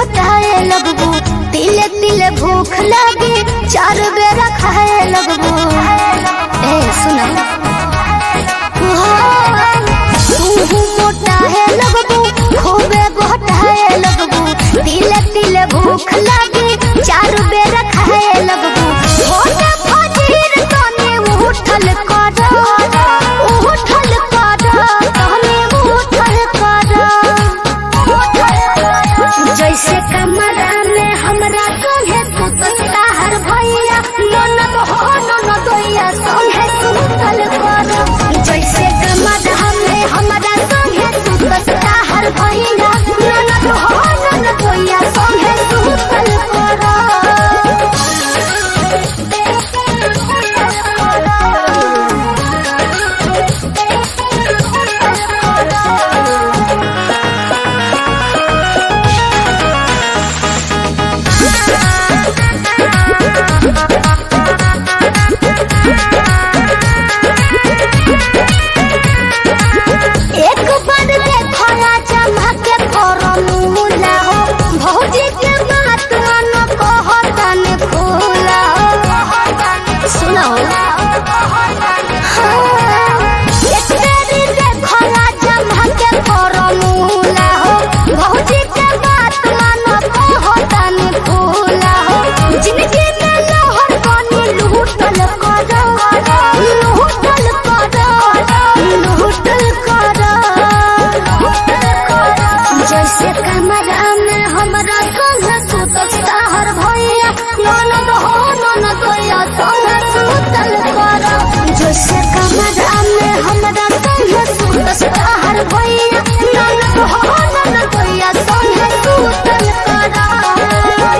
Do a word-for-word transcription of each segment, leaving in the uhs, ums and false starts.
मोटाए लगबू, तिले तिले भूख लगे चार बेरा खाए लगबू। ए सुना तू मोटाए लगबू, खूबे गोटाए लगबू, तिले तिले भूख लगे चार बेरा खाए लगबू। होने फजीर तने उठल कर, उठल कर तने उठल कर, जैसे कमरा में हमरा संगे सुतता हर भैया, ननद हो ननदोइया संगे सुतल कर। जैसे कमरा में हमरा संगे सुतता हर भैया, ननद हो ननदोइया संगे सुतल कर। एक बार देखला जमा के फॉर्मूला हो, भौजी के बात मन कहतन खोला। सुनो एक बार देखला जमा के फॉर्मूला हो, भौजी के बात मन कहतन खोला हो। जिंदगी में लहर बनी लूटल कर, लूटल कर, लूटल कर। जैसे कमरा में हमरा संग सुतता हर भैया, ननद हो ननदोइया संग सुतल कर। जैसे कमरा में हमरा संग सुतता हर भैया, ननद हो ननदोइया संग सुतल कर।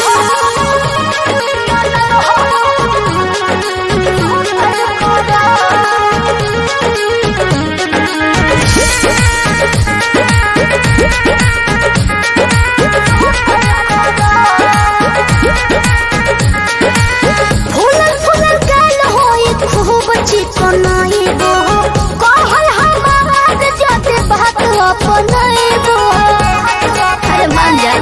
फूलल फूलल कैल होई खूब चिकनाइबो, कहल हमार जाते बात अपनाइबो। अरे मान जा।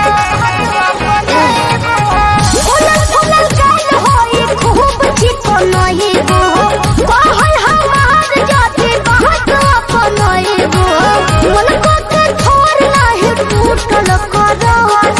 फूलल फूलल कैल होई खूब चिकनाइबो, कहल हमार जाते बात अपनाइबो। मन को के थोर नाही टूटल कर,